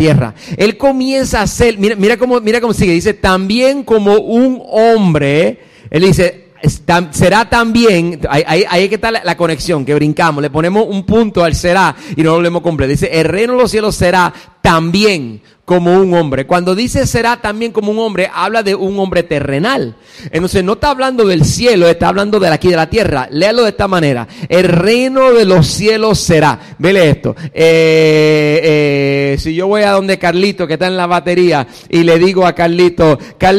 tierra. Él comienza a ser, mira cómo sigue, dice, también como un hombre, él dice, será también, ahí que está la conexión, que brincamos, le ponemos un punto al será y no lo leemos completo. Dice, el reino de los cielos será también como un hombre. Cuando dice será también como un hombre, habla de un hombre terrenal. Entonces no está hablando del cielo, está hablando de aquí de la tierra. Léalo de esta manera, el reino de los cielos será. Vele esto, si yo voy a donde Carlito, que está en la batería, y le digo a Carlito,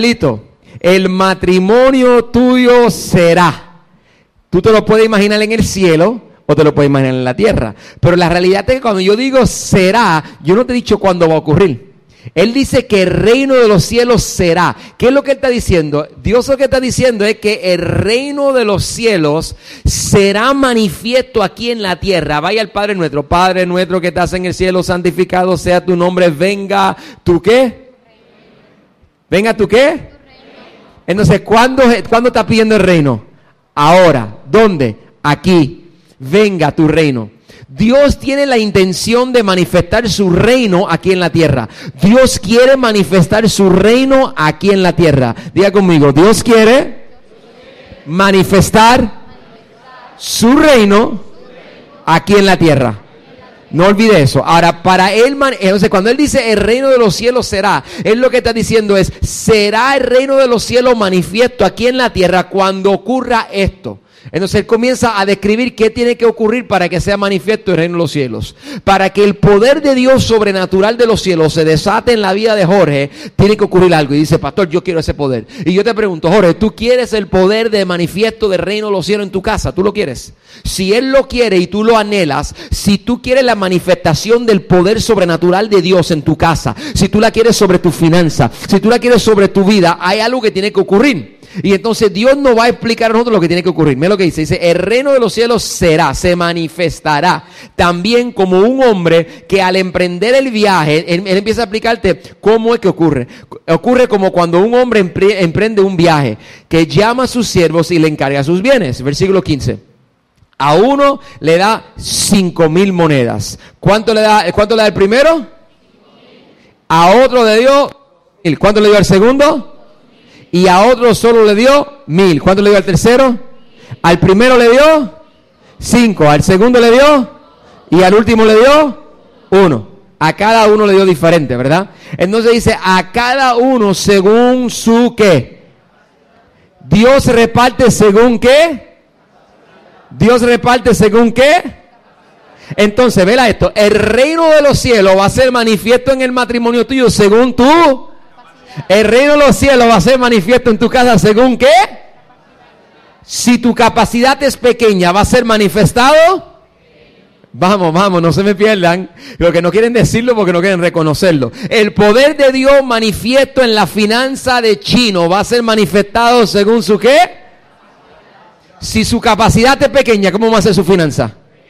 el matrimonio tuyo será. Tú te lo puedes imaginar en el cielo o te lo puedes imaginar en la tierra. Pero la realidad es que cuando yo digo será, yo no te he dicho cuándo va a ocurrir. Él dice que el reino de los cielos será. ¿Qué es lo que él está diciendo? Dios lo que está diciendo es que el reino de los cielos será manifiesto aquí en la tierra. Vaya al Padre nuestro que estás en el cielo, santificado sea tu nombre, venga tu ¿qué? ¿Venga tu qué? Entonces, ¿cuándo está pidiendo el reino? Ahora. ¿Dónde? Aquí. Venga tu reino. Dios tiene la intención de manifestar su reino aquí en la tierra. Dios quiere manifestar su reino aquí en la tierra. Diga conmigo, Dios quiere manifestar su reino aquí en la tierra. No olvide eso. Ahora, para él, entonces cuando él dice el reino de los cielos será, él lo que está diciendo es, será el reino de los cielos manifiesto aquí en la tierra cuando ocurra esto. Entonces él comienza a describir qué tiene que ocurrir para que sea manifiesto el reino de los cielos. Para que el poder de Dios sobrenatural de los cielos se desate en la vida de Jorge, tiene que ocurrir algo. Y dice, pastor, yo quiero ese poder. Y yo te pregunto, Jorge, ¿tú quieres el poder de manifiesto del reino de los cielos en tu casa? ¿Tú lo quieres? Si él lo quiere y tú lo anhelas, si tú quieres la manifestación del poder sobrenatural de Dios en tu casa, si tú la quieres sobre tu finanza, si tú la quieres sobre tu vida, hay algo que tiene que ocurrir. Y entonces Dios nos va a explicar a nosotros lo que tiene que ocurrir. Mira lo que dice, el reino de los cielos será, se manifestará también como un hombre que al emprender el viaje, él empieza a explicarte cómo es que ocurre. Ocurre como cuando un hombre emprende un viaje, que llama a sus siervos y le encarga sus bienes. Versículo 15. A uno le da 5,000 monedas. ¿Cuánto le da el primero? A otro le dio 1,000. ¿Cuánto le dio al segundo? Y a otro solo le dio 1,000. ¿Cuánto le dio al tercero? Al primero le dio 5. Al segundo le dio. Y al último le dio 1. A cada uno le dio diferente, ¿verdad? Entonces dice, a cada uno según su ¿qué? Dios reparte según ¿qué? Dios reparte según ¿qué? Entonces, vela esto. El reino de los cielos va a ser manifiesto en el matrimonio tuyo según tú. El reino de los cielos va a ser manifiesto en tu casa según ¿qué? Si tu capacidad es pequeña, va a ser manifestado. Vamos, no se me pierdan. Lo que no quieren decirlo porque no quieren reconocerlo. El poder de Dios manifiesto en la finanza de Chino va a ser manifestado según su ¿qué? Si su capacidad es pequeña, ¿cómo va a ser su finanza?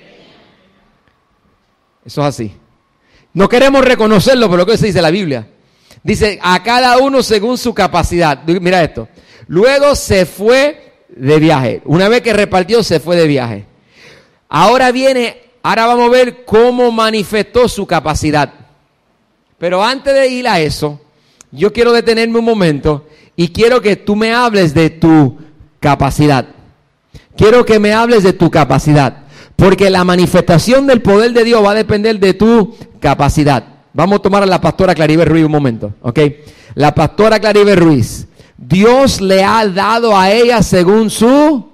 Eso es así. No queremos reconocerlo, pero lo que se dice la Biblia. Dice, a cada uno según su capacidad. Mira esto. Luego se fue de viaje. Una vez que repartió, se fue de viaje. Ahora vamos a ver cómo manifestó su capacidad. Pero antes de ir a eso, yo quiero detenerme un momento y quiero que tú me hables de tu capacidad. Quiero que me hables de tu capacidad. Porque la manifestación del poder de Dios va a depender de tu capacidad. Vamos a tomar a la pastora Claribel Ruiz un momento, ¿ok? La pastora Claribel Ruiz, Dios le ha dado a ella según su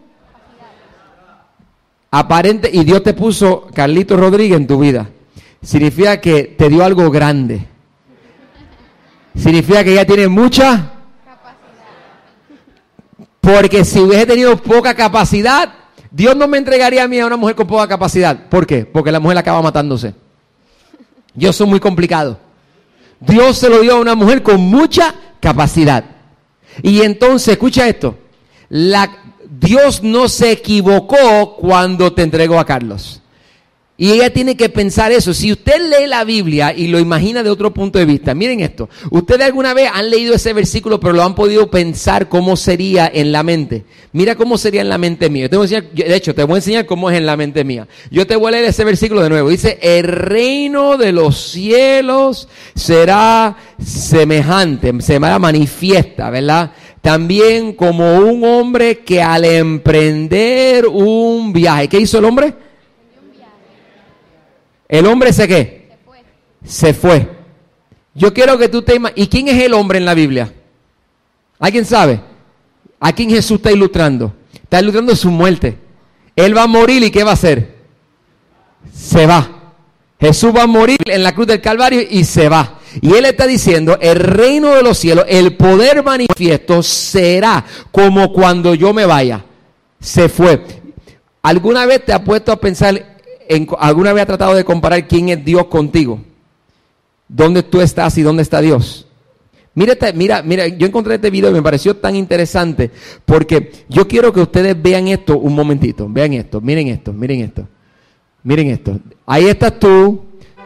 aparente, y Dios te puso Carlito Rodríguez en tu vida. Significa que te dio algo grande. Significa que ella tiene mucha capacidad. Porque si hubiese tenido poca capacidad, Dios no me entregaría a mí a una mujer con poca capacidad. ¿Por qué? Porque la mujer acaba matándose. Yo soy muy complicado. Dios se lo dio a una mujer con mucha capacidad. Y entonces, escucha esto. Dios no se equivocó cuando te entregó a Carlos. Y ella tiene que pensar eso. Si usted lee la Biblia y lo imagina de otro punto de vista, miren esto. Ustedes alguna vez han leído ese versículo, pero lo han podido pensar cómo sería en la mente. Mira cómo sería en la mente mía. De hecho, te voy a enseñar cómo es en la mente mía. Yo te voy a leer ese versículo de nuevo. Dice, el reino de los cielos será semejante, se manifiesta, ¿verdad? También como un hombre que al emprender un viaje. ¿Qué hizo el hombre? ¿El hombre qué? Se fue. Yo quiero que tú te imagines. ¿Y quién es el hombre en la Biblia? ¿Alguien sabe? ¿A quién Jesús está ilustrando? Está ilustrando su muerte. Él va a morir y ¿qué va a hacer? Se va. Jesús va a morir en la cruz del Calvario y se va. Y él está diciendo, el reino de los cielos, el poder manifiesto será como cuando yo me vaya. Se fue. ¿Alguna vez te has puesto a pensar, alguna vez has tratado de comparar quién es Dios contigo? ¿Dónde tú estás y dónde está Dios? Mira, yo encontré este video y me pareció tan interesante porque yo quiero que ustedes vean esto un momentito. Vean esto, miren esto, miren esto. Miren esto. Ahí estás tú.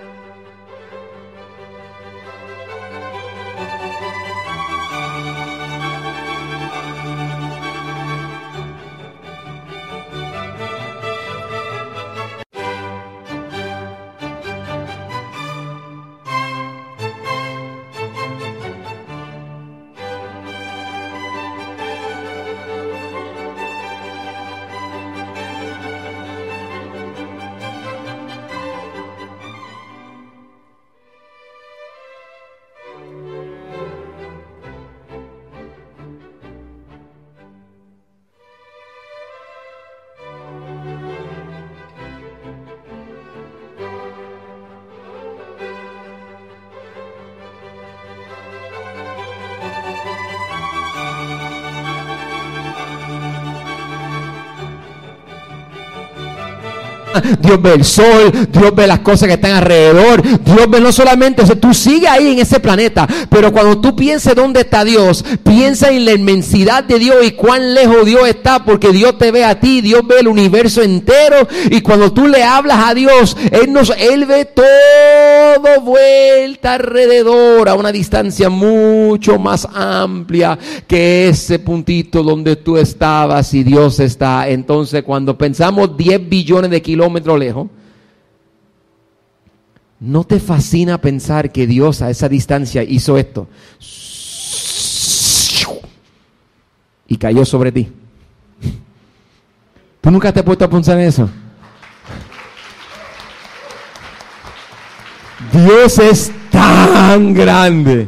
Dios ve el sol, Dios ve las cosas que están alrededor, Dios ve no solamente, o sea, tú sigues ahí en ese planeta, pero cuando tú pienses dónde está Dios, piensa en la inmensidad de Dios y cuán lejos Dios está, porque Dios te ve a ti, Dios ve el universo entero, y cuando tú le hablas a Dios, Él ve todo vuelta alrededor a una distancia mucho más amplia que ese puntito donde tú estabas y Dios está. Entonces, cuando pensamos 10 billones de kilómetros lejos, ¿no te fascina pensar que Dios a esa distancia hizo esto? Y cayó sobre ti. ¿Tú nunca te has puesto a pensar en eso? Dios es tan grande.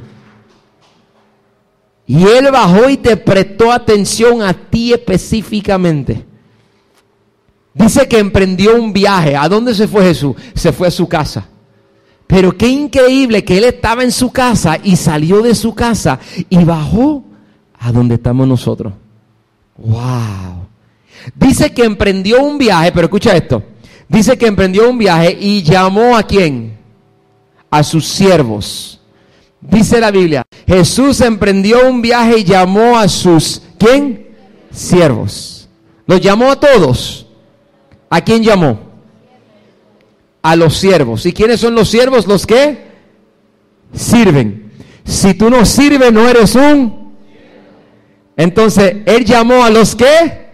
Y Él bajó y te prestó atención a ti específicamente. Dice que emprendió un viaje. ¿A dónde se fue Jesús? Se fue a su casa. Pero qué increíble que Él estaba en su casa y salió de su casa y bajó a donde estamos nosotros. ¡Wow! Dice que emprendió un viaje, pero escucha esto. Dice que emprendió un viaje y llamó ¿a quién? A sus siervos. Dice la Biblia, Jesús emprendió un viaje y llamó a sus, ¿quién? Siervos. Los llamó a todos. ¿A quién llamó? A los siervos. ¿Y quiénes son los siervos? Los que sirven. Si tú no sirves, no eres un. Entonces, Él llamó a los que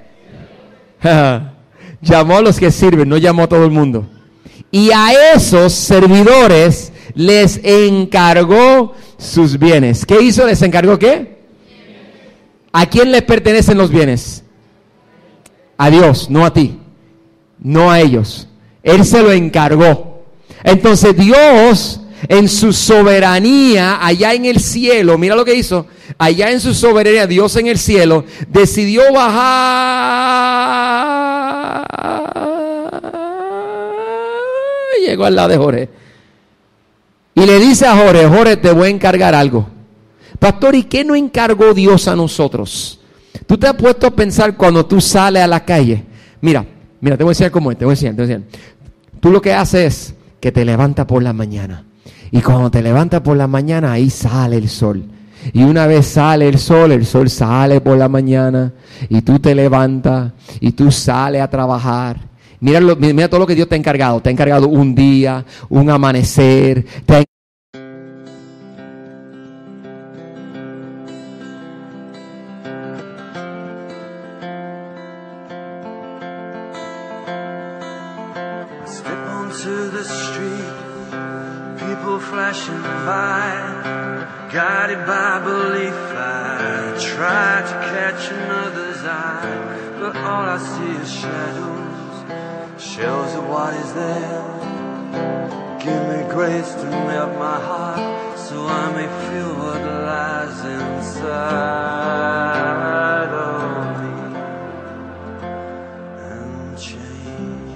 llamó a los que sirven, no llamó a todo el mundo. Y a esos servidores les encargó sus bienes. ¿Qué hizo? ¿Les encargó qué? ¿A quién les pertenecen los bienes? A Dios, no a ti. No a ellos. Él se lo encargó. Entonces Dios, en su soberanía, allá en el cielo, mira lo que hizo. Allá en su soberanía, Dios en el cielo, decidió bajar. Llegó al lado de Jorge. Y le dice a Jorge, Jorge, te voy a encargar algo. Pastor, ¿y qué nos encargó Dios a nosotros? Tú te has puesto a pensar cuando tú sales a la calle. Mira, te voy a enseñar cómo es, te voy a enseñar. Tú lo que haces es que te levantas por la mañana. Y cuando te levantas por la mañana, ahí sale el sol. Y una vez sale el sol sale por la mañana. Y tú te levantas y tú sales a trabajar. Mira todo lo que Dios te ha encargado. Te ha encargado un día, un amanecer. Step onto the street, people flashing by, guided by belief. I try to catch another's eye, but all I see is shadows, shells of what is there. Give me grace to melt my heart, so I may feel what lies inside of me and change.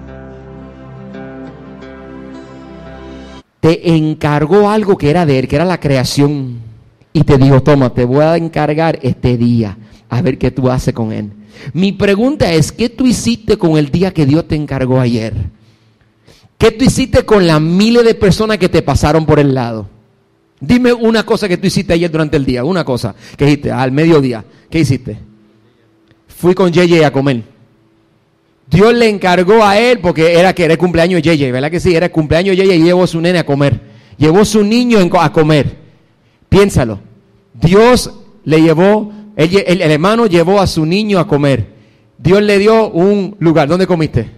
Te encargó algo que era de Él, que era la creación. Y te dijo, toma, te voy a encargar este día, a ver qué tú haces con él. Mi pregunta es, ¿qué tú hiciste con el día que Dios te encargó ayer? ¿Qué tú hiciste con las miles de personas que te pasaron por el lado? Dime una cosa que tú hiciste ayer durante el día, una cosa que hiciste al mediodía. ¿Qué hiciste? Fui con JJ a comer. Dios le encargó a él, porque era el cumpleaños de JJ, ¿verdad que sí? Era el cumpleaños de JJ y llevó a su nene a comer. Llevó a su niño a comer. Piénsalo. Dios le llevó, el hermano llevó a su niño a comer. Dios le dio un lugar. ¿Dónde comiste?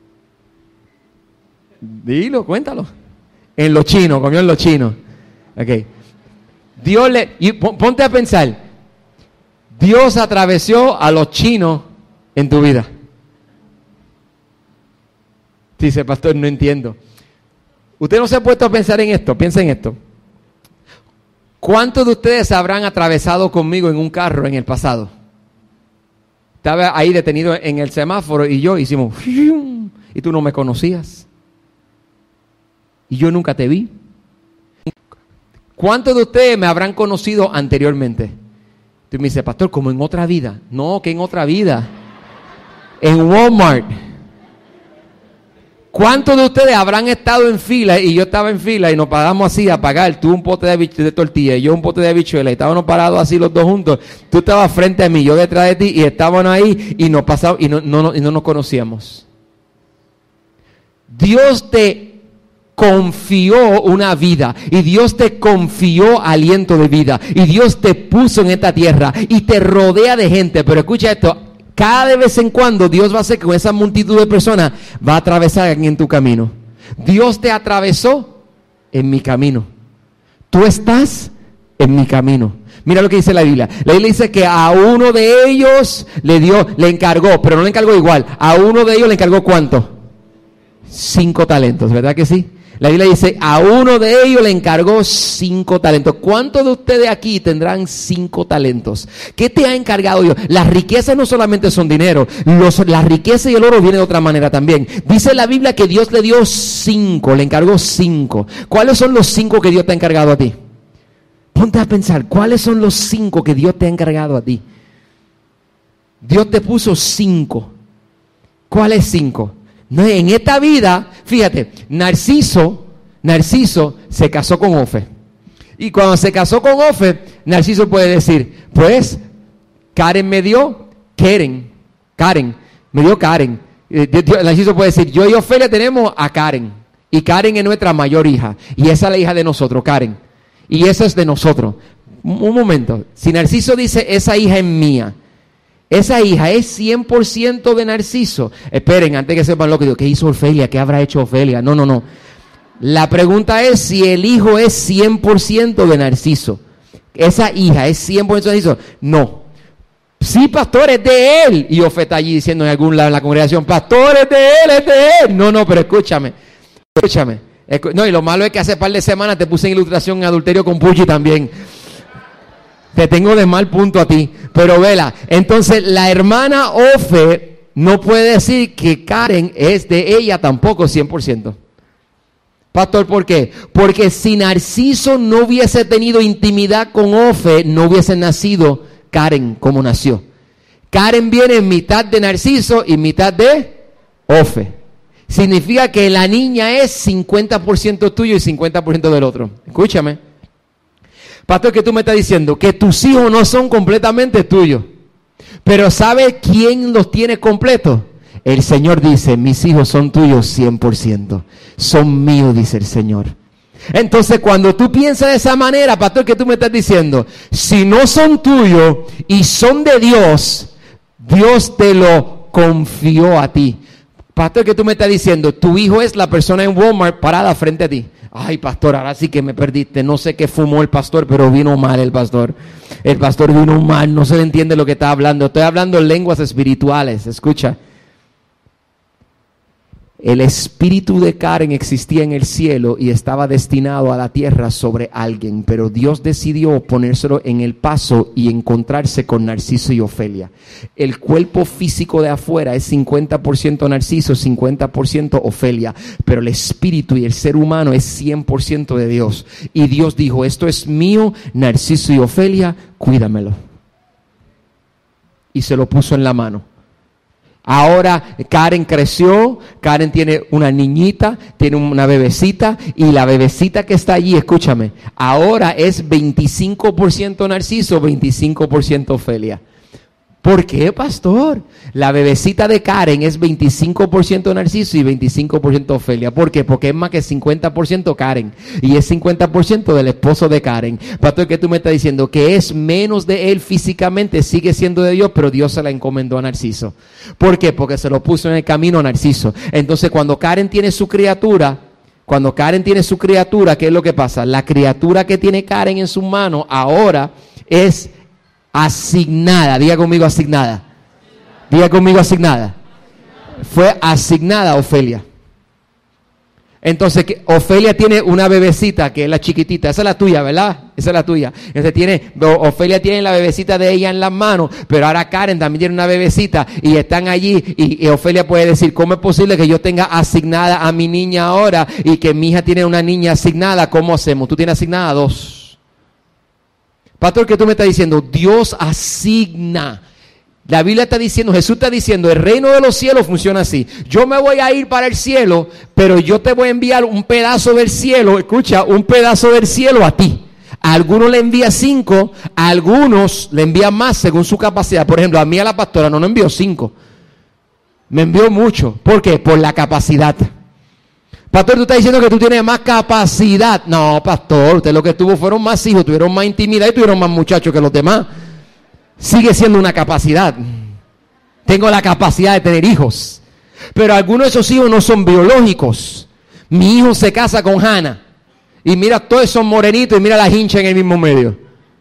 Dilo, cuéntalo. En los chinos, comió en los chinos. Okay. Ponte a pensar. Dios atravesó a los chinos en tu vida. Dice, pastor, no entiendo. Usted no se ha puesto a pensar en esto. Piensa en esto. ¿Cuántos de ustedes habrán atravesado conmigo en un carro en el pasado? Estaba ahí detenido en el semáforo y yo hicimos y tú no me conocías. Y yo nunca te vi. ¿Cuántos de ustedes me habrán conocido anteriormente? Tú me dices, pastor, como en otra vida. No, que en otra vida. En Walmart. ¿Cuántos de ustedes habrán estado en fila y yo estaba en fila y nos paramos así a pagar? Tú un pote de tortilla y yo un pote de habichuela y estábamos parados así los dos juntos. Tú estabas frente a mí, yo detrás de ti y estábamos ahí y nos pasamos y no nos conocíamos. Dios te confió una vida y Dios te confió aliento de vida y Dios te puso en esta tierra y te rodea de gente. Pero escucha esto. Cada vez en cuando Dios va a hacer que con esa multitud de personas va a atravesar en tu camino. Dios te atravesó en mi camino. Tú estás en mi camino. Mira lo que dice la Biblia. La Biblia dice que a uno de ellos le encargó, pero no le encargó igual. A uno de ellos le encargó ¿cuánto? 5 talentos, ¿verdad que sí? La Biblia dice, a uno de ellos le encargó 5 talentos. ¿Cuántos de ustedes aquí tendrán 5 talentos? ¿Qué te ha encargado Dios? Las riquezas no solamente son dinero. La riqueza y el oro viene de otra manera también. Dice la Biblia que Dios le dio 5, le encargó 5. ¿Cuáles son los 5 que Dios te ha encargado a ti? Ponte a pensar, ¿cuáles son los 5 que Dios te ha encargado a ti? Dios te puso 5. ¿Cuáles 5? No, en esta vida, fíjate, Narciso se casó con Ofe. Y cuando se casó con Ofe, Narciso puede decir, pues, Karen me dio Karen. Narciso puede decir, yo y Ofelia tenemos a Karen. Y Karen es nuestra mayor hija. Y esa es la hija de nosotros, Karen. Y esa es de nosotros. Un momento, si Narciso dice, esa hija es mía, esa hija es 100% de Narciso. Esperen, antes que sepan lo que digo, ¿qué hizo Ofelia? ¿Qué habrá hecho Ofelia? No. La pregunta es si el hijo es 100% de Narciso. Esa hija es 100% de Narciso. No. Sí, pastor, es de él. Y Ofe está allí diciendo en algún lado en la congregación, pastor, es de él. No, pero escúchame. No, y lo malo es que hace par de semanas te puse en ilustración en adulterio con Puchi también. Te tengo de mal punto a ti. Pero vela, entonces la hermana Ofe no puede decir que Karen es de ella tampoco 100%. Pastor, ¿por qué? Porque si Narciso no hubiese tenido intimidad con Ofe, no hubiese nacido Karen como nació. Karen viene en mitad de Narciso y mitad de Ofe. Significa que la niña es 50% tuyo y 50% del otro. Escúchame. Pastor, ¿qué tú me estás diciendo? Que tus hijos no son completamente tuyos. Pero ¿sabe quién los tiene completos? El Señor dice, mis hijos son tuyos 100%. Son míos, dice el Señor. Entonces, cuando tú piensas de esa manera, pastor, ¿qué tú me estás diciendo? Si no son tuyos y son de Dios, Dios te lo confió a ti. Pastor, ¿qué tú me estás diciendo? Tu hijo es la persona en Walmart parada frente a ti. Ay, pastor, ahora sí que me perdiste. No sé qué fumó el pastor, pero vino mal el pastor. El pastor vino mal, no se le entiende lo que está hablando. Estoy hablando en lenguas espirituales, escucha. El espíritu de Karen existía en el cielo y estaba destinado a la tierra sobre alguien, pero Dios decidió ponérselo en el paso y encontrarse con Narciso y Ofelia. El cuerpo físico de afuera es 50% Narciso, 50% Ofelia, pero el espíritu y el ser humano es 100% de Dios. Y Dios dijo, esto es mío, Narciso y Ofelia, cuídamelo. Y se lo puso en la mano. Ahora Karen creció, Karen tiene una niñita, tiene una bebecita, y la bebecita que está allí, escúchame, ahora es 25% Narciso, 25% Ofelia. ¿Por qué, pastor? La bebecita de Karen es 25% Narciso y 25% Ofelia. ¿Por qué? Porque es más que 50% Karen y es 50% del esposo de Karen. Pastor, ¿qué tú me estás diciendo? Que es menos de él físicamente, sigue siendo de Dios, pero Dios se la encomendó a Narciso. ¿Por qué? Porque se lo puso en el camino a Narciso. Entonces, cuando Karen tiene su criatura, ¿qué es lo que pasa? La criatura que tiene Karen en sus manos ahora es asignada. Diga conmigo asignada. Diga conmigo asignada. Fue asignada a Ofelia. Entonces, Ofelia tiene una bebecita que es la chiquitita. Esa es la tuya, ¿verdad? Esa es la tuya. Entonces Ofelia tiene la bebecita de ella en las manos, pero ahora Karen también tiene una bebecita y están allí y Ofelia puede decir, ¿cómo es posible que yo tenga asignada a mi niña ahora y que mi hija tiene una niña asignada? ¿Cómo hacemos? Tú tienes asignada 2. Pastor, ¿qué tú me estás diciendo? Dios asigna. La Biblia está diciendo, Jesús está diciendo, el reino de los cielos funciona así. Yo me voy a ir para el cielo, pero yo te voy a enviar un pedazo del cielo, escucha, un pedazo del cielo a ti. A algunos le envía 5, a algunos le envía más según su capacidad. Por ejemplo, a mí a la pastora no me envió 5. Me envió mucho. ¿Por qué? Por la capacidad. Pastor, tú estás diciendo que tú tienes más capacidad. No, pastor, usted lo que tuvo fueron más hijos, tuvieron más intimidad y tuvieron más muchachos que los demás. Sigue siendo una capacidad. Tengo la capacidad de tener hijos. Pero algunos de esos hijos no son biológicos. Mi hijo se casa con Hannah. Y mira, todos son morenitos y mira la hincha en el mismo medio.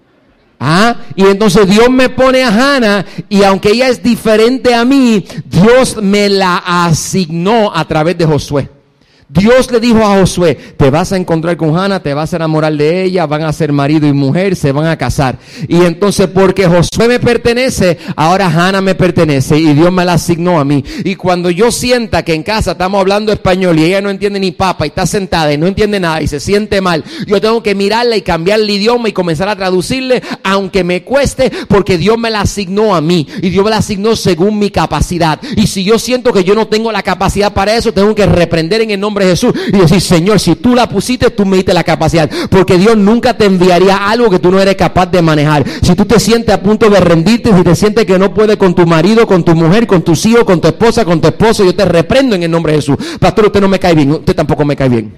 Y entonces Dios me pone a Hannah y aunque ella es diferente a mí, Dios me la asignó a través de Josué. Dios le dijo a Josué, te vas a encontrar con Hannah, te vas a enamorar de ella, van a ser marido y mujer, se van a casar. Y entonces porque Josué me pertenece, ahora Hannah me pertenece y Dios me la asignó a mí. Y cuando yo sienta que en casa estamos hablando español y ella no entiende ni papa y está sentada y no entiende nada y se siente mal, yo tengo que mirarla y cambiar el idioma y comenzar a traducirle, aunque me cueste, porque Dios me la asignó a mí y Dios me la asignó según mi capacidad. Y si yo siento que yo no tengo la capacidad para eso, tengo que reprender en el nombre de Jesús y decir, Señor, si tú la pusiste, tú me diste la capacidad, porque Dios nunca te enviaría algo que tú no eres capaz de manejar. Si tú te sientes a punto de rendirte, si te sientes que no puedes con tu marido, con tu mujer, con tus hijos, con tu esposa, con tu esposo, yo te reprendo en el nombre de Jesús. Pastor, usted no me cae bien, usted tampoco me cae bien.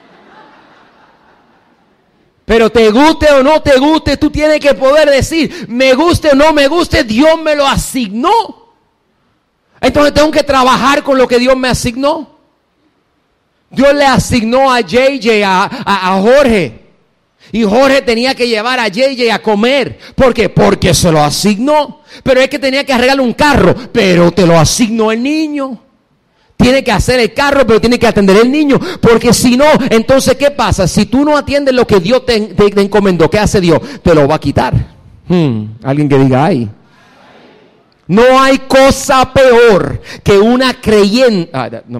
Pero te guste o no te guste, tú tienes que poder decir, me guste o no me guste, Dios me lo asignó. Entonces tengo que trabajar con lo que Dios me asignó. Dios le asignó a JJ, a Jorge. Y Jorge tenía que llevar a JJ a comer. ¿Por qué? Porque se lo asignó. Pero es que tenía que arreglarle un carro. Pero te lo asignó el niño. Tiene que hacer el carro, pero tiene que atender el niño. Porque si no, entonces ¿qué pasa? Si tú no atiendes lo que Dios te encomendó, ¿qué hace Dios? Te lo va a quitar. Alguien que diga, ay. No hay cosa peor que una creyente.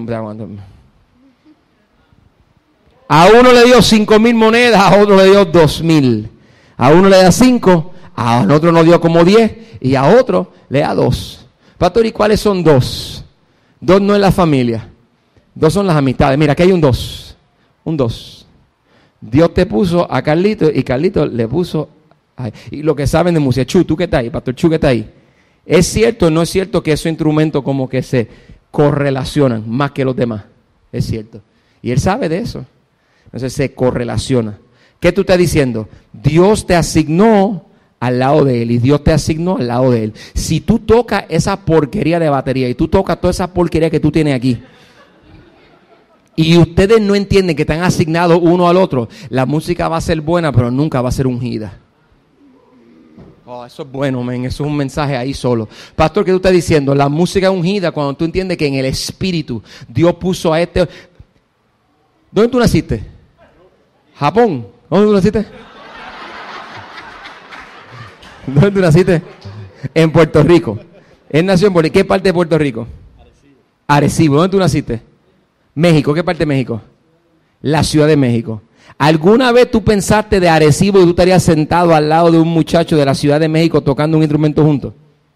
A uno le dio 5,000 monedas, a otro le dio 2,000. A uno le da 5, a otro nos dio como 10 y a otro le da 2. Pastor, ¿y cuáles son 2? 2 no es la familia. 2 son las amistades. Mira, aquí hay un 2. Un 2. Dios te puso a Carlito y Carlito le puso a... Y lo que saben de música, Chu, ¿tú qué estás ahí? Pastor Chu, ¿qué está ahí? ¿Es cierto o no es cierto que esos instrumentos como que se correlacionan más que los demás. Es cierto. Y él sabe de eso. Entonces se correlaciona. ¿Qué tú estás diciendo? Dios te asignó al lado de él y Dios te asignó al lado de él. Si tú tocas esa porquería de batería y tú tocas toda esa porquería que tú tienes aquí y ustedes no entienden que están asignados uno al otro, la música va a ser buena pero nunca va a ser ungida. Oh, eso es bueno, men. Eso es un mensaje ahí solo. Pastor, ¿qué tú estás diciendo? La música ungida cuando tú entiendes que en el espíritu Dios puso a este... ¿Dónde tú naciste? ¿Japón? ¿Dónde tú naciste? ¿Dónde tú naciste? En Puerto Rico. Él nació en Puerto Rico. ¿Qué parte de Puerto Rico? Arecibo. ¿Dónde tú naciste? México. ¿Qué parte de México? La Ciudad de México. ¿Alguna vez tú pensaste de Arecibo y tú estarías sentado al lado de un muchacho de la Ciudad de México tocando un instrumento juntos?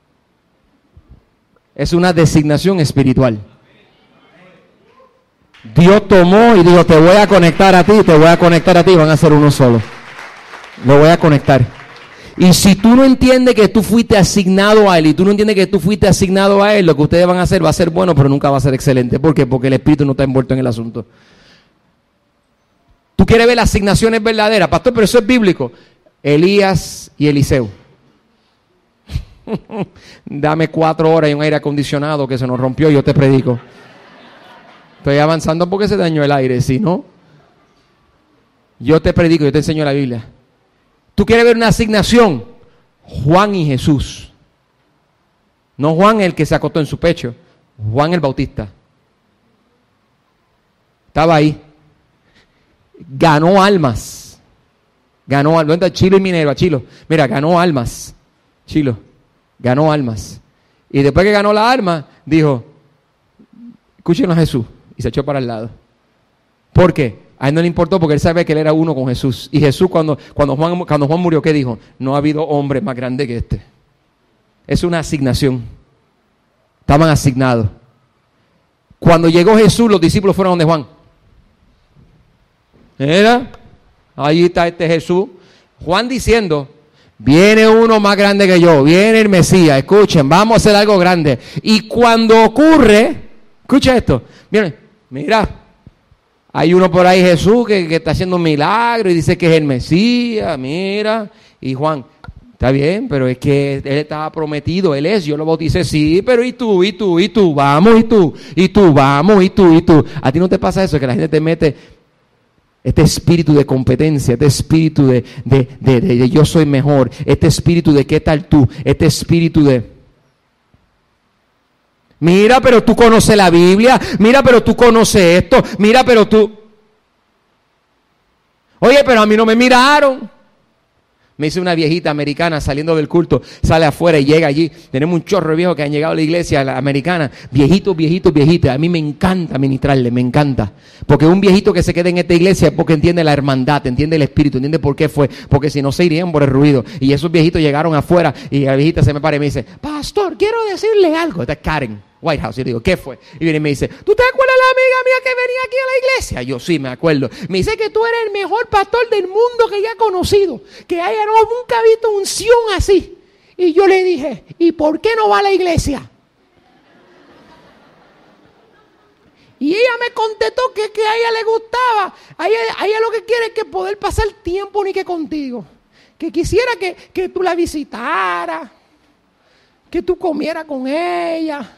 Es una designación espiritual. Dios tomó y dijo, te voy a conectar a ti, te voy a conectar a ti, van a ser uno solo. Lo voy a conectar. Y si tú no entiendes que tú fuiste asignado a él y tú no entiendes que tú fuiste asignado a él, lo que ustedes van a hacer va a ser bueno, pero nunca va a ser excelente. ¿Por qué? Porque el espíritu no está envuelto en el asunto. Tú quieres ver las asignaciones verdaderas, pastor, pero eso es bíblico. Elías y Eliseo. Dame 4 horas y un aire acondicionado que se nos rompió y yo te predico. Estoy avanzando porque se dañó el aire, si no, yo te predico, yo te enseño la Biblia. ¿Tú quieres ver una asignación? Juan y Jesús. No Juan el que se acostó en su pecho, Juan el Bautista. Estaba ahí. Ganó almas. Ganó almas. ¿Dónde está Chilo y Minerva? Chilo. Mira, ganó almas. Chilo. Ganó almas. Y después que ganó la alma, dijo, escuchen a Jesús. Y se echó para el lado. ¿Por qué? A él no le importó porque él sabía que él era uno con Jesús. Y Jesús cuando Juan murió, ¿qué dijo? No ha habido hombre más grande que este. Es una asignación. Estaban asignados. Cuando llegó Jesús, los discípulos fueron donde Juan. Mira, ahí está este Jesús. Juan diciendo, viene uno más grande que yo, viene el Mesías, escuchen, vamos a hacer algo grande. Y cuando ocurre, escucha esto, mira, hay uno por ahí, Jesús, que está haciendo un milagro y dice que es el Mesías, mira. Y Juan, está bien, pero es que él estaba prometido, él es, yo lo bauticé, sí, pero y tú, vamos, y tú, vamos, y tú. ¿A ti no te pasa eso, que la gente te mete este espíritu de competencia, este espíritu de yo soy mejor, este espíritu de qué tal tú, este espíritu de... Mira, pero tú conoces la Biblia. Mira, pero tú conoces esto. Mira, pero tú... Oye, pero a mí no me miraron. Me dice una viejita americana saliendo del culto, sale afuera y llega allí. Tenemos un chorro de viejos que han llegado a la iglesia la americana. Viejitos. A mí me encanta ministrarle, me encanta. Porque un viejito que se quede en esta iglesia es porque entiende la hermandad, entiende el espíritu, entiende por qué fue. Porque si no se irían por el ruido. Y esos viejitos llegaron afuera y la viejita se me para y me dice, pastor, quiero decirle algo. Esta es Karen. White House, y digo, ¿qué fue? Y viene y me dice, ¿tú te acuerdas de la amiga mía que venía aquí a la iglesia? Yo sí, me acuerdo. Me dice que tú eres el mejor pastor del mundo que ella ha conocido, que ella nunca ha visto unción así. Y yo le dije, ¿y por qué no va a la iglesia? Y ella me contestó que a ella le gustaba, a ella lo que quiere es que poder pasar tiempo ni que contigo, que quisiera que tú la visitaras, que tú comieras con ella.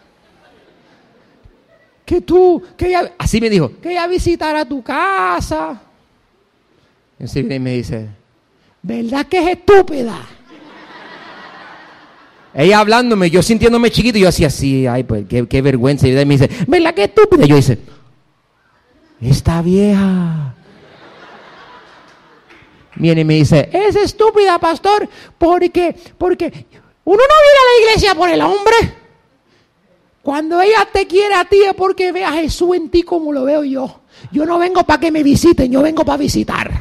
Que ella, así me dijo, que ella visitara tu casa. Y así viene y me dice, ¿verdad que es estúpida? Ella hablándome, yo sintiéndome chiquito, y yo hacía así, ay, pues qué vergüenza. Y ella me dice, ¿verdad que es estúpida? Y yo dice, esta vieja. Viene y me dice, es estúpida, pastor, porque uno no viene a la iglesia por el hombre. Cuando ella te quiere a ti es porque ve a Jesús en ti como lo veo yo. Yo no vengo para que me visiten, yo vengo para visitar.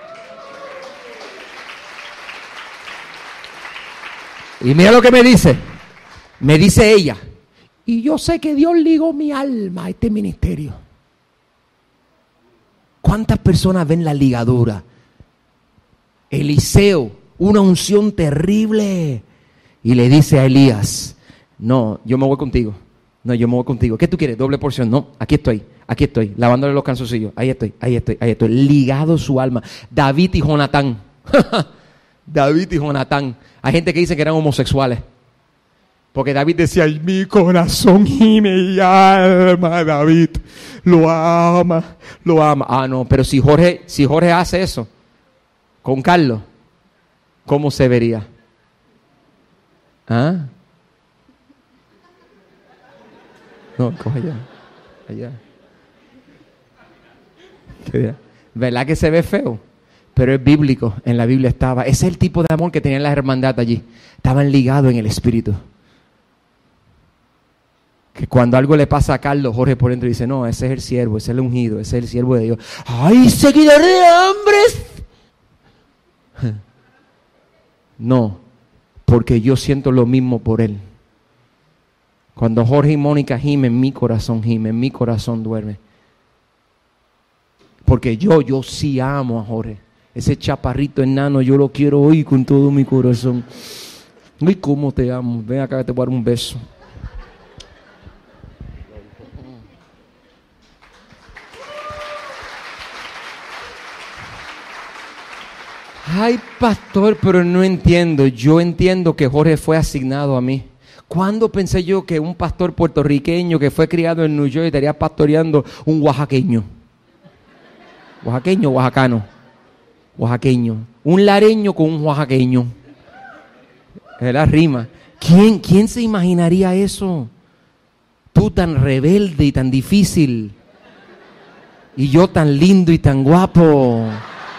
Y mira lo que me dice. Me dice ella. Y yo sé que Dios ligó mi alma a este ministerio. ¿Cuántas personas ven la ligadura? Eliseo, una unción terrible. Y le dice a Elías, no, yo me voy contigo. No, yo me voy contigo. ¿Qué tú quieres? Doble porción. No, aquí estoy, lavándole los calzoncillos. Ahí estoy. Ligado su alma. David y Jonatán. David y Jonatán. Hay gente que dice que eran homosexuales. Porque David decía, mi corazón gime y alma, David. Lo ama. Ah, no, pero si Jorge hace eso con Carlos, ¿cómo se vería? ¿Ah? No, coge allá. ¿Verdad que se ve feo? Pero es bíblico, en la Biblia estaba. Ese es el tipo de amor que tenían las hermandades allí. Estaban ligados en el espíritu. Que cuando algo le pasa a Carlos, Jorge por dentro dice, no, ese es el siervo, ese es el ungido, ese es el siervo de Dios. ¡Ay, seguidor de hombres! No, porque yo siento lo mismo por él. Cuando Jorge y Mónica gimen, mi corazón duerme. Porque yo sí amo a Jorge. Ese chaparrito enano, yo lo quiero hoy con todo mi corazón. Ay, cómo te amo. Ven acá que te voy a dar un beso. Ay, pastor, pero no entiendo. Yo entiendo que Jorge fue asignado a mí. ¿Cuándo pensé yo que un pastor puertorriqueño que fue criado en New York estaría pastoreando un oaxaqueño? ¿Oaxaqueño o oaxacano? Oaxaqueño. Un lareño con un oaxaqueño. Es la rima. ¿Quién se imaginaría eso? Tú tan rebelde y tan difícil. Y yo tan lindo y tan guapo.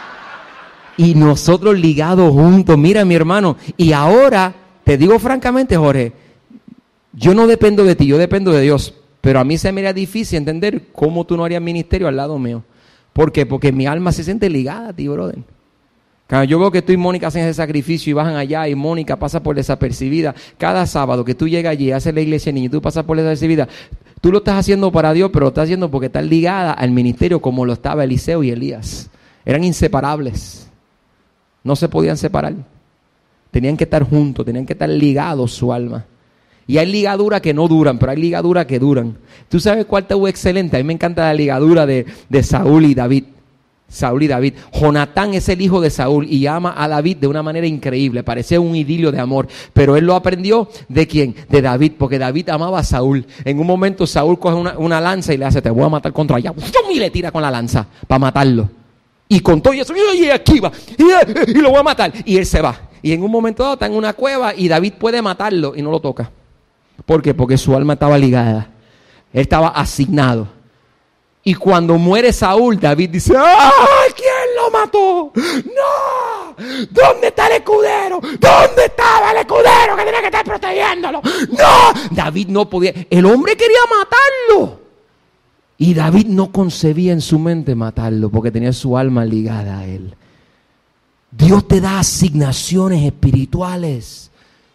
Y nosotros ligados juntos. Mira, mi hermano. Y ahora, te digo francamente, Jorge, yo no dependo de ti, yo dependo de Dios. Pero a mí se me haría difícil entender cómo tú no harías ministerio al lado mío. ¿Por qué? Porque mi alma se siente ligada a ti, brother. Cuando yo veo que tú y Mónica hacen ese sacrificio y bajan allá y Mónica pasa por desapercibida. Cada sábado que tú llegas allí, haces la iglesia niña y tú pasas por desapercibida, tú lo estás haciendo para Dios, pero lo estás haciendo porque estás ligada al ministerio como lo estaba Eliseo y Elías. Eran inseparables. No se podían separar. Tenían que estar juntos, tenían que estar ligados su alma. Y hay ligaduras que no duran, pero hay ligaduras que duran. ¿Tú sabes cuál estuvo excelente? A mí me encanta la ligadura de Saúl y David. Saúl y David. Jonatán es el hijo de Saúl y ama a David de una manera increíble. Parecía un idilio de amor. Pero él lo aprendió ¿de quién? De David, porque David amaba a Saúl. En un momento Saúl coge una lanza y le hace, te voy a matar contra allá. Y le tira con la lanza para matarlo. Y con todo eso, y aquí va, y lo voy a matar. Y él se va. Y en un momento dado está en una cueva y David puede matarlo y no lo toca. ¿Por qué? Porque su alma estaba ligada. Él estaba asignado. Y cuando muere Saúl, David dice, ¡ay! ¿Quién lo mató? ¡No! ¿Dónde está el escudero? ¿Dónde estaba el escudero que tenía que estar protegiéndolo? ¡No! David no podía. El hombre quería matarlo. Y David no concebía en su mente matarlo porque tenía su alma ligada a él. Dios te da asignaciones espirituales.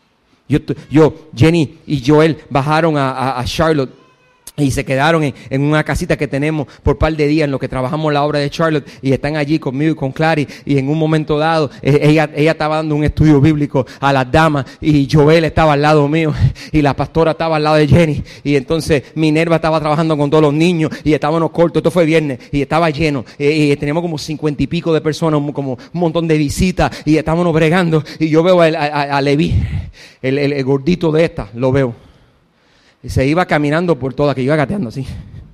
Jenny y Joel bajaron a Charlotte y se quedaron en una casita que tenemos por par de días en lo que trabajamos la obra de Charlotte y están allí conmigo y con Clary y en un momento dado ella estaba dando un estudio bíblico a las damas y Joel estaba al lado mío y la pastora estaba al lado de Jenny y entonces Minerva estaba trabajando con todos los niños y estábamos cortos, esto fue viernes y estaba lleno y teníamos como 50 y pico de personas, como un montón de visitas y estábamos bregando y yo veo a Leví, el gordito de esta, lo veo. Y se iba caminando por toda, que iba gateando así.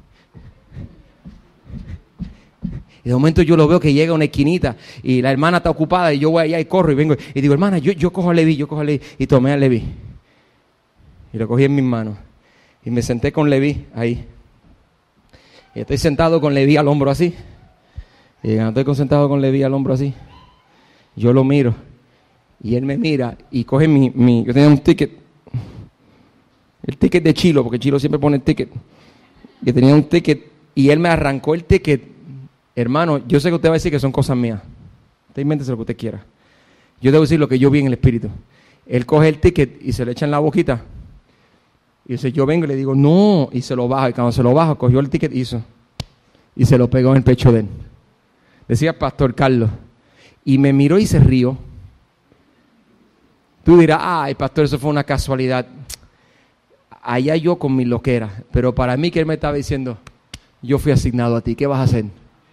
Y de momento yo lo veo que llega a una esquinita y la hermana está ocupada y yo voy allá y corro y vengo y digo, hermana, yo cojo a Leví, y tomé a Leví. Y lo cogí en mis manos. Y me senté con Leví ahí. Y estoy sentado con Leví al hombro así. Y cuando estoy sentado con Leví al hombro así, yo lo miro. Y él me mira y coge yo tenía un ticket. El ticket de Chilo, porque Chilo siempre pone el ticket. Yo tenía un ticket y él me arrancó el ticket. Hermano, yo sé que usted va a decir que son cosas mías. Usted invéntese lo que usted quiera. Yo debo decir lo que yo vi en el espíritu. Él coge el ticket y se le echa en la boquita. Y dice, yo vengo y le digo, no. Y se lo baja. Y cuando se lo baja, cogió el ticket y hizo. Y se lo pegó en el pecho de él. Decía Pastor Carlos. Y me miró y se rió. Tú dirás, ay, pastor, eso fue una casualidad. allá yo con mi loquera. Pero para mí que él me estaba diciendo, yo fui asignado a ti, ¿qué vas a hacer?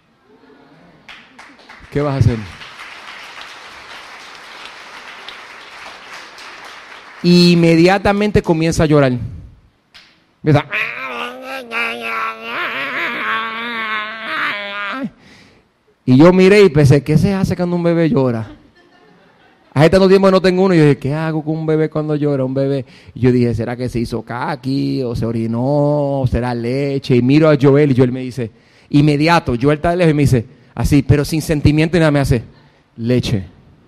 ¿Qué vas a hacer? Y inmediatamente comienza a llorar. Empieza. Y yo miré y pensé, ¿qué se hace cuando un bebé llora? Hace tanto tiempo que no tengo uno. Y yo dije, ¿qué hago con un bebé cuando llora? Un bebé. Y yo dije, ¿será que se hizo caqui? ¿O se orinó? ¿O será leche? Y miro a Joel y Joel me dice, inmediato, Joel está de lejos y me dice, así, pero sin sentimiento y nada, me hace, leche.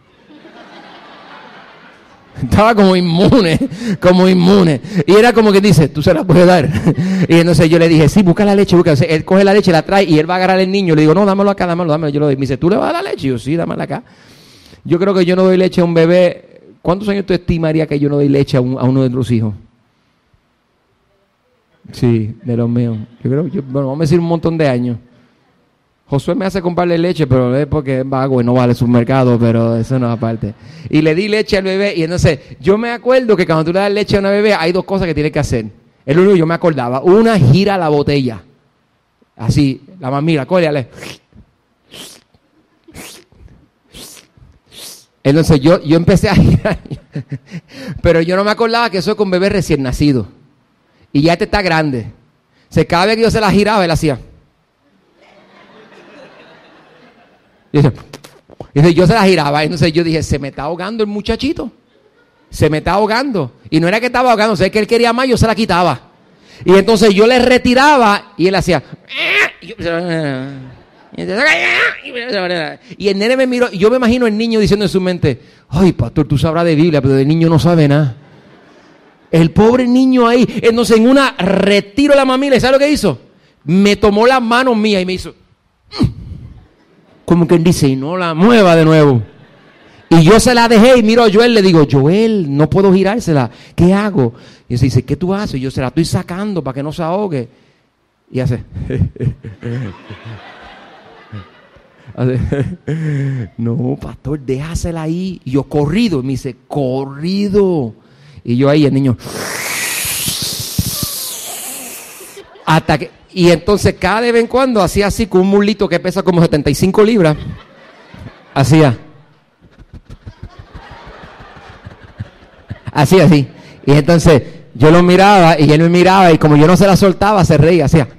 Estaba como inmune. Y era como que dice, tú se la puedes dar. Y entonces yo le dije, sí, busca la leche, busca. Entonces, él coge la leche, la trae y él va a agarrar al niño. Le digo, no, dámelo acá, dámelo. Yo lo doy. Me dice, ¿tú le vas a dar la leche? Y yo, sí, dámela acá. Yo creo que yo no doy leche a un bebé. ¿Cuántos años tú estimarías que yo no doy leche a uno de nuestros hijos? Sí, de los míos. Yo creo, bueno, vamos a decir un montón de años. Josué me hace comprarle leche, pero es porque es vago y no va al supermercado, pero eso no es aparte. Y le di leche al bebé y entonces yo me acuerdo que cuando tú le das leche a una bebé hay dos cosas que tienes que hacer. Es lo único que yo me acordaba. Una, gira la botella. Así, la mamila, cóliale. Entonces yo empecé a girar, pero yo no me acordaba que eso es con bebé recién nacido. Y ya este está grande. Cada vez que yo se la giraba, él hacía. Y entonces yo se la giraba, entonces yo dije, se me está ahogando el muchachito. Se me está ahogando. Y no era que estaba ahogando, es que él quería más, yo se la quitaba. Y entonces yo le retiraba y él hacía. Y el nene me miró, y yo me imagino el niño diciendo en su mente, ay, pastor, tú sabrás de Biblia, pero el niño no sabe nada. El pobre niño ahí, entonces en una retiro la mamila, ¿y sabe lo que hizo? Me tomó las manos mías y me hizo, como quien dice, y no la mueva de nuevo. Y yo se la dejé y miro a Joel, le digo, Joel, no puedo girársela, ¿qué hago? Y él dice, ¿qué tú haces? Y yo se la estoy sacando para que no se ahogue. Y hace, no, pastor, déjasela ahí. Y yo, corrido, y me dice, corrido. Y yo ahí, el niño, hasta que, y entonces cada de vez en cuando hacía así con un mulito que pesa como 75 libras. Hacía. Así. Y entonces yo lo miraba y él me miraba y como yo no se la soltaba, se reía, hacía.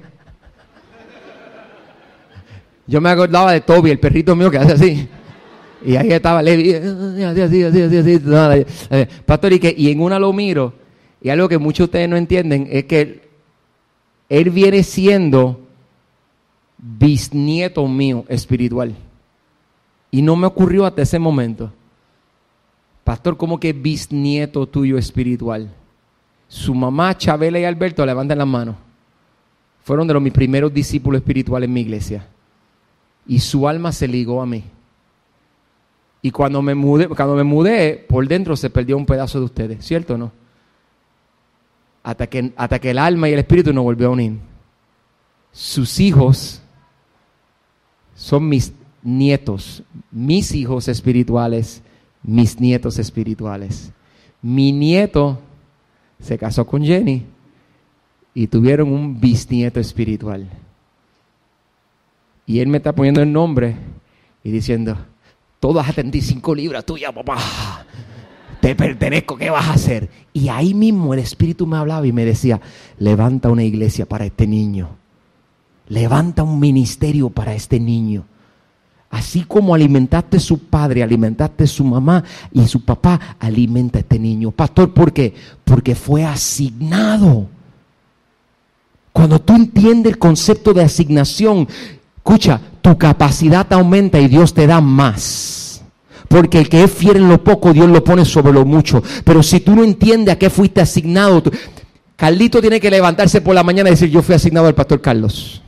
Yo me acordaba de Toby, el perrito mío que hace así. Y ahí estaba Levi, así. Pastor, y en una lo miro, y algo que muchos de ustedes no entienden es que él viene siendo bisnieto mío espiritual. Y no me ocurrió hasta ese momento. Pastor, ¿cómo que bisnieto tuyo espiritual? Su mamá, Chabela y Alberto, levanten las manos. Fueron de mis primeros discípulos espirituales en mi iglesia. Y su alma se ligó a mí. Y cuando me mudé, por dentro se perdió un pedazo de ustedes, ¿cierto o no? Hasta que el alma y el espíritu nos volvió a unir. Sus hijos son mis nietos, mis hijos espirituales, mis nietos espirituales. Mi nieto se casó con Jenny y tuvieron un bisnieto espiritual. Y él me está poniendo el nombre y diciendo, todas a 75 libras tuya, papá. Te pertenezco, ¿qué vas a hacer? Y ahí mismo el Espíritu me hablaba y me decía, levanta una iglesia para este niño. Levanta un ministerio para este niño. Así como alimentaste a su padre, alimentaste a su mamá y su papá, alimenta a este niño. Pastor, ¿por qué? Porque fue asignado. Cuando tú entiendes el concepto de asignación, escucha, tu capacidad aumenta y Dios te da más. Porque el que es fiel en lo poco, Dios lo pone sobre lo mucho. Pero si tú no entiendes a qué fuiste asignado, Carlito tiene que levantarse por la mañana y decir, yo fui asignado al pastor Carlos.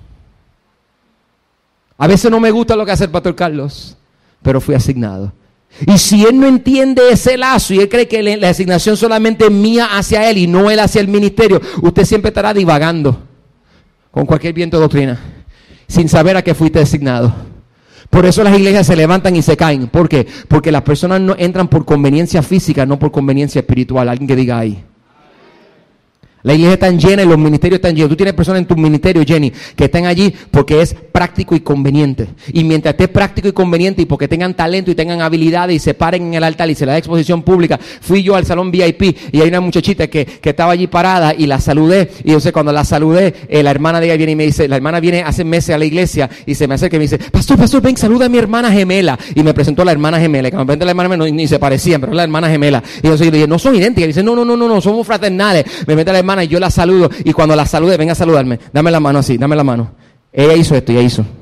A veces no me gusta lo que hace el pastor Carlos, pero fui asignado. Y si él no entiende ese lazo y él cree que la asignación solamente es mía hacia él y no él hacia el ministerio, usted siempre estará divagando con cualquier viento de doctrina, sin saber a qué fuiste asignado. Por eso las iglesias se levantan y se caen. ¿Por qué? Porque las personas no entran por conveniencia física, no por conveniencia espiritual. Alguien que diga ahí. La iglesia está llena y los ministerios están llenos. Tú tienes personas en tu ministerio, Jenny, que están allí porque es práctico y conveniente. Y mientras esté práctico y conveniente y porque tengan talento y tengan habilidades y se paren en el altar y se le da exposición pública. Fui yo al salón VIP y hay una muchachita que estaba allí parada y la saludé. Y entonces cuando la saludé, la hermana de ella viene y me dice, la hermana viene hace meses a la iglesia y se me acerca y me dice, pastor, ven, saluda a mi hermana gemela. Y me presentó a la hermana gemela. Y cuando me presentó a la hermana gemela, ni se parecían, pero la hermana gemela. Y entonces yo le dije, no son idénticas. Y dice, no, somos fraternales. Me mete a la hermana y yo la saludo, y cuando la salude, venga a saludarme, dame la mano así, dame la mano. Ella hizo esto, ella hizo.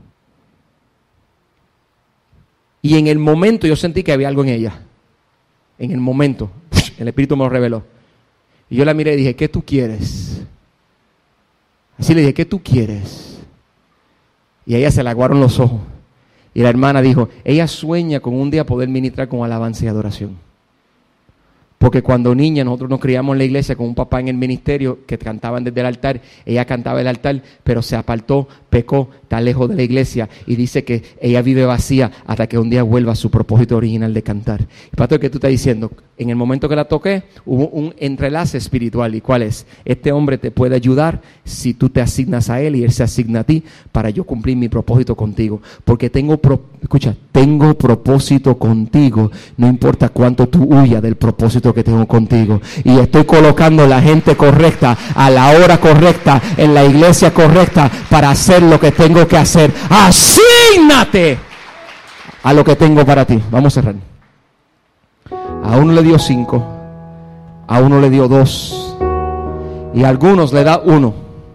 Y en el momento yo sentí que había algo en ella. En el momento, el Espíritu me lo reveló. Y yo la miré y dije, ¿qué tú quieres? Así le dije, ¿qué tú quieres? Y a ella se le aguaron los ojos. Y la hermana dijo, ella sueña con un día poder ministrar con alabanza y adoración. Porque cuando niña nosotros nos criamos en la iglesia con un papá en el ministerio que cantaban desde el altar. Ella cantaba el altar, pero se apartó, pecó, está lejos de la iglesia. Y dice que ella vive vacía hasta que un día vuelva a su propósito original de cantar. Y pastor, ¿qué tú estás diciendo? En el momento que la toqué, hubo un entrelace espiritual. ¿Y cuál es? Este hombre te puede ayudar si tú te asignas a él y él se asigna a ti para yo cumplir mi propósito contigo. Porque tengo propósito contigo. No importa cuánto tú huyas del propósito que tengo contigo, y estoy colocando la gente correcta a la hora correcta en la iglesia correcta para hacer lo que tengo que hacer. Asígnate a lo que tengo para ti. Vamos a cerrar. A uno le dio 5, a uno le dio 2 y a algunos le da 1.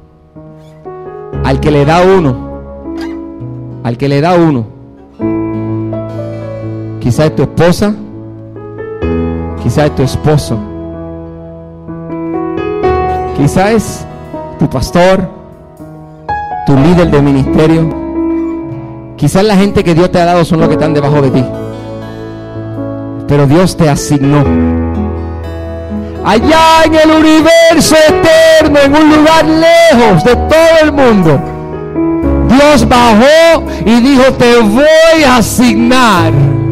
Al que le da 1, quizás es tu esposa, quizás es tu esposo, quizás es tu pastor, tu líder de ministerio, quizás la gente que Dios te ha dado son los que están debajo de ti, pero Dios te asignó allá en el universo eterno, en un lugar lejos de todo el mundo. Dios bajó y dijo, te voy a asignar.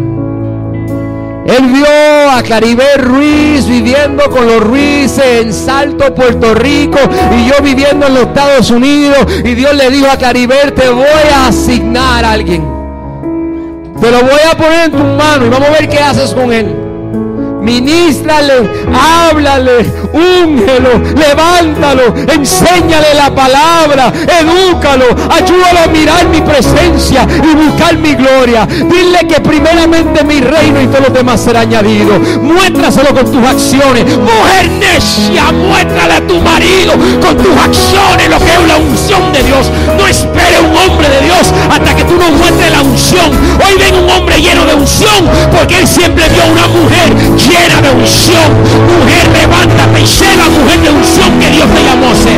Él vio a Claribel Ruiz viviendo con los Ruices en Salto, Puerto Rico, y yo viviendo en los Estados Unidos, y Dios le dijo a Claribel, te voy a asignar a alguien, te lo voy a poner en tus manos y vamos a ver qué haces con él. Ministrale, háblale, úngelo, levántalo, enséñale la palabra, edúcalo, ayúdalo a mirar mi presencia y buscar mi gloria. Dile que primeramente mi reino y todo lo demás será añadido. Muéstraselo con tus acciones. Mujer necia, muéstrale a tu marido con tus acciones lo que es la unción de Dios. No espere un hombre de Dios hasta que tú no muestres la unción. Hoy ven un hombre lleno de unción porque él siempre vio una mujer llena de unción. Mujer, levántate y sé la mujer de unción que Dios te llamó a ser.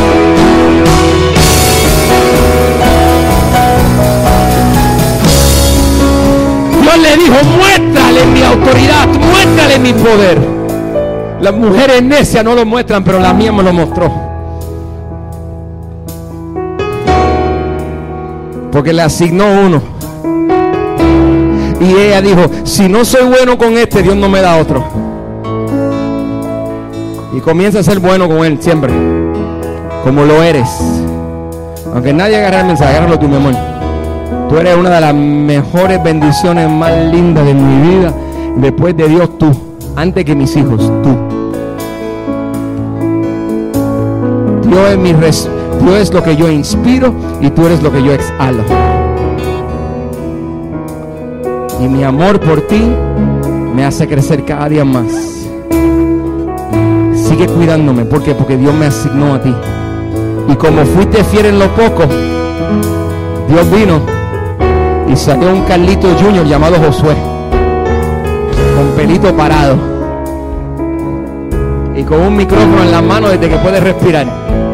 Dios le dijo, muéstrale mi autoridad, muéstrale mi poder. Las mujeres necias no lo muestran, pero la mía me lo mostró. Porque le asignó uno. Y ella dijo, si no soy bueno con este, Dios no me da otro. Y comienza a ser bueno con él siempre, como lo eres. Aunque nadie agarre el mensaje, agárralo tú, mi amor. Tú eres una de las mejores bendiciones más lindas de mi vida. Después de Dios, tú. Antes que mis hijos, tú. Dios es lo que yo inspiro y tú eres lo que yo exhalo. Y mi amor por ti me hace crecer cada día más. Sigue cuidándome. ¿Por qué? Porque Dios me asignó a ti. Y como fuiste fiel en lo poco, Dios vino y salió un Carlito Junior llamado Josué, con pelito parado y con un micrófono en la mano desde que puede respirar.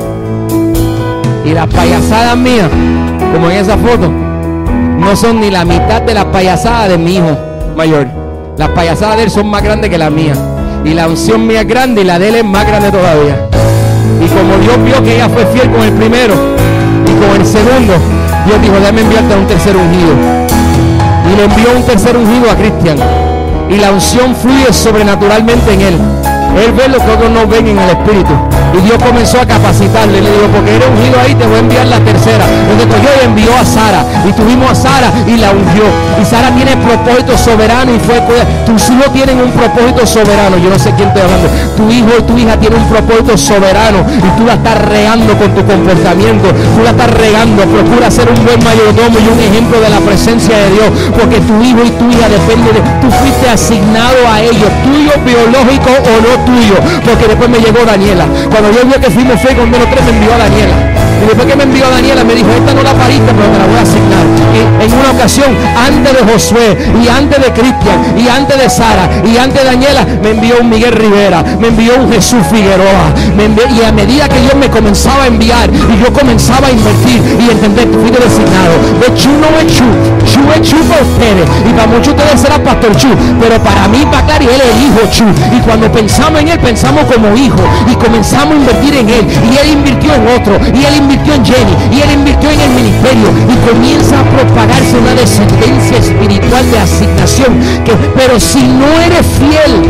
Y las payasadas mías, como en esa foto, no son ni la mitad de las payasadas de mi hijo mayor. Las payasadas de él son más grandes que las mías. Y la unción mía es grande y la de él es más grande todavía. Y como Dios vio que ella fue fiel con el primero y con el segundo, Dios dijo, déjame enviarte a un tercer ungido. Y le envió un tercer ungido a Cristian. Y la unción fluye sobrenaturalmente en él. Él ve lo que otros no ven en el espíritu. Y Dios comenzó a capacitarle. Le dijo, porque eres ungido ahí, te voy a enviar la tercera. Entonces cogió y envió a Sara. Y tuvimos a Sara y la ungió. Y Sara tiene propósito soberano y fue. Tus hijos tienen un propósito soberano. Yo no sé quién estoy hablando. Tu hijo y tu hija tienen un propósito soberano. Y tú la estás regando con tu comportamiento. Tú la estás regando. Procura ser un buen mayordomo y un ejemplo de la presencia de Dios. Porque tu hijo y tu hija depende de. Tú fuiste asignado a ellos. Tuyo, biológico o no tuyo. Porque después me llegó Daniela. Cuando Dios vio que fuimos fe con menos 3, me envió a Daniela. Y después que me envió a Daniela, me dijo, esta no la pariste, pero te la voy a asignar. Y en una ocasión, antes de Josué, y antes de Cristian, y antes de Sara, y antes de Daniela, me envió un Miguel Rivera, me envió un Jesús Figueroa. Y a medida que Dios me comenzaba a enviar, y yo comenzaba a invertir, y entender, tú fuiste designado. De Chu no es Chu, Chu es Chu para ustedes. Y para muchos de ustedes será Pastor Chu, pero para mí, para Clary, él es el hijo Chu. Y cuando pensamos en él, pensamos como hijo, y comenzamos a invertir en él, y él invirtió en otro, y él invirtió en Jenny, y él invirtió en el ministerio, y comienza a propagarse una descendencia espiritual de asignación. Pero si no eres fiel,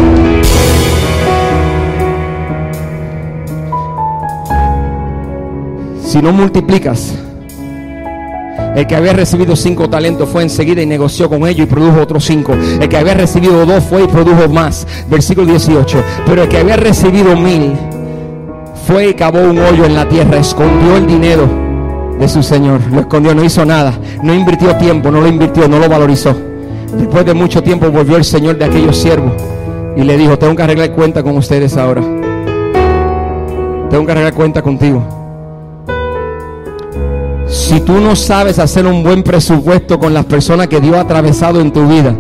si no multiplicas, el que había recibido 5 talentos fue enseguida y negoció con ellos y produjo otros 5. El que había recibido 2 fue y produjo más. Versículo 18. Pero el que había recibido 1000 fue y cavó un hoyo en la tierra, escondió el dinero de su señor, lo escondió, no hizo nada, no invirtió tiempo, no lo invirtió, no lo valorizó. Después de mucho tiempo volvió el señor de aquellos siervos y le dijo, tengo que arreglar cuenta con ustedes ahora. Tengo que arreglar cuenta contigo. Si tú no sabes hacer un buen presupuesto con las personas que Dios ha atravesado en tu vida,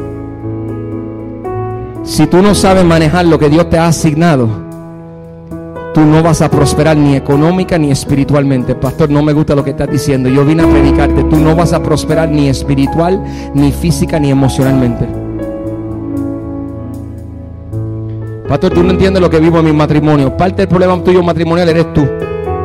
si tú no sabes manejar lo que Dios te ha asignado, tú no vas a prosperar ni económica ni espiritualmente. Pastor, no me gusta lo que estás diciendo. Yo vine a predicarte. Tú no vas a prosperar ni espiritual, ni física, ni emocionalmente. Pastor, tú no entiendes lo que vivo en mi matrimonio. Parte del problema tuyo matrimonial eres tú.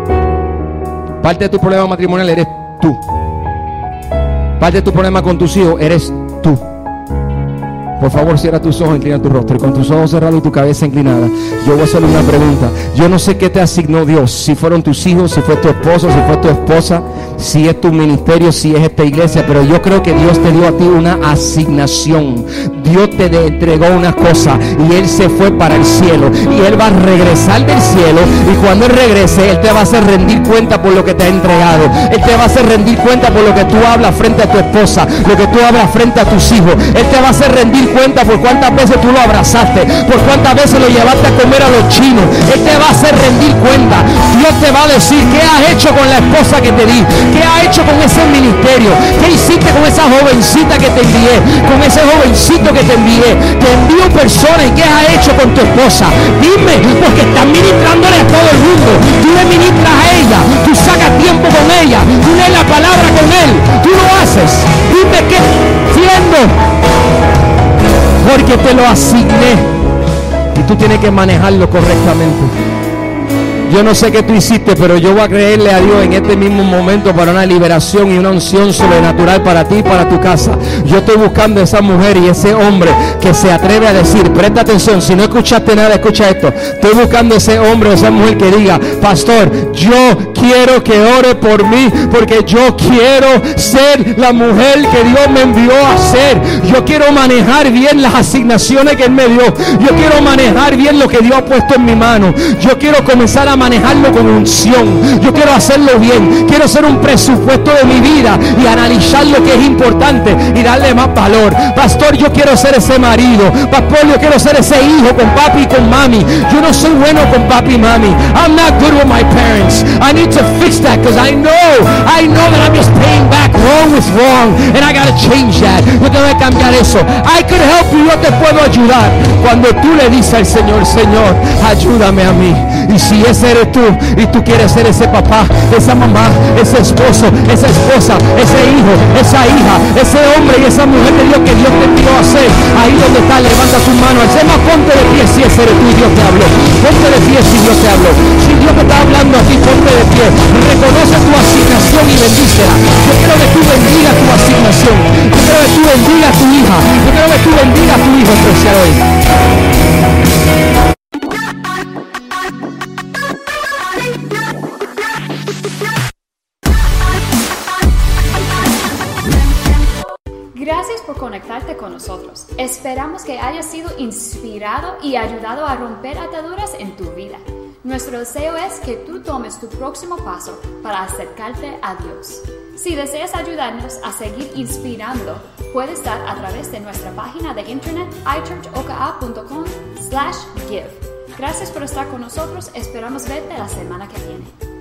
Parte de tu problema matrimonial eres tú. Parte de tu problema con tus hijos eres tú. Por favor, cierra tus ojos, inclina tu rostro. Y con tus ojos cerrados y tu cabeza inclinada, yo voy a hacerle una pregunta. Yo no sé qué te asignó Dios. Si fueron tus hijos, si fue tu esposo, si fue tu esposa, si es tu ministerio, si es esta iglesia. Pero yo creo que Dios te dio a ti una asignación. Dios te entregó una cosa y Él se fue para el cielo. Y Él va a regresar del cielo. Y cuando Él regrese, Él te va a hacer rendir cuenta por lo que te ha entregado. Él te va a hacer rendir cuenta por lo que tú hablas frente a tu esposa, lo que tú hablas frente a tus hijos. Él te va a hacer rendir cuenta por cuántas veces tú lo abrazaste, por cuántas veces lo llevaste a comer a los chinos. Él te va a hacer rendir cuenta. Dios te va a decir qué has hecho con la esposa que te di, qué has hecho con ese ministerio, qué hiciste con esa jovencita que te envié, con ese jovencito que te envié. Te envío personas y qué has hecho con tu esposa. Dime, porque estás ministrándole a todo el mundo. Tú le ministras a ella, tú sacas tiempo con ella, tú lees la palabra con él, tú lo haces. Dime qué siendo, porque te lo asigné y tú tienes que manejarlo correctamente. Yo no sé qué tú hiciste, pero yo voy a creerle a Dios en este mismo momento para una liberación y una unción sobrenatural para ti y para tu casa. Yo estoy buscando a esa mujer y ese hombre que se atreve a decir, presta atención, si no escuchaste nada, escucha esto. Estoy buscando a ese hombre o esa mujer que diga, pastor, yo quiero que ore por mí, porque yo quiero ser la mujer que Dios me envió a ser. Yo quiero manejar bien las asignaciones que Él me dio. Yo quiero manejar bien lo que Dios ha puesto en mi mano. Yo quiero comenzar a manejarlo con unción. Yo quiero hacerlo bien. Quiero hacer un presupuesto de mi vida y analizar lo que es importante y darle más valor. Pastor, yo quiero ser ese marido. Pastor, yo quiero ser ese hijo con papi y con mami. Yo no soy bueno con papi y mami. I'm not good with my parents. I need to fix that because I know that I'm just paying back wrong with wrong and I gotta change that. Yo tengo que cambiar eso. I could help you. Yo te puedo ayudar. Cuando tú le dices al Señor, Señor, ayúdame a mí. Y si ese eres tú y tú quieres ser ese papá, esa mamá, ese esposo, esa esposa, ese hijo, esa hija, ese hombre y esa mujer de Dios que Dios te envió a ser, ahí donde está, levanta tu mano, más, ponte de pie si ese eres tú y Dios te habló. Ponte de pie si Dios te habló. Si Dios te está hablando a ti, ponte de pie. Reconoce tu asignación y bendícela. Yo quiero que tú bendigas tu asignación. Yo quiero que tú bendigas a tu hija. Yo quiero que tú bendigas a tu hijo especial hoy. Gracias por conectarte con nosotros. Esperamos que hayas sido inspirado y ayudado a romper ataduras en tu vida. Nuestro deseo es que tú tomes tu próximo paso para acercarte a Dios. Si deseas ayudarnos a seguir inspirando, puedes dar a través de nuestra página de internet ichurchoka.com/give. Gracias por estar con nosotros. Esperamos verte la semana que viene.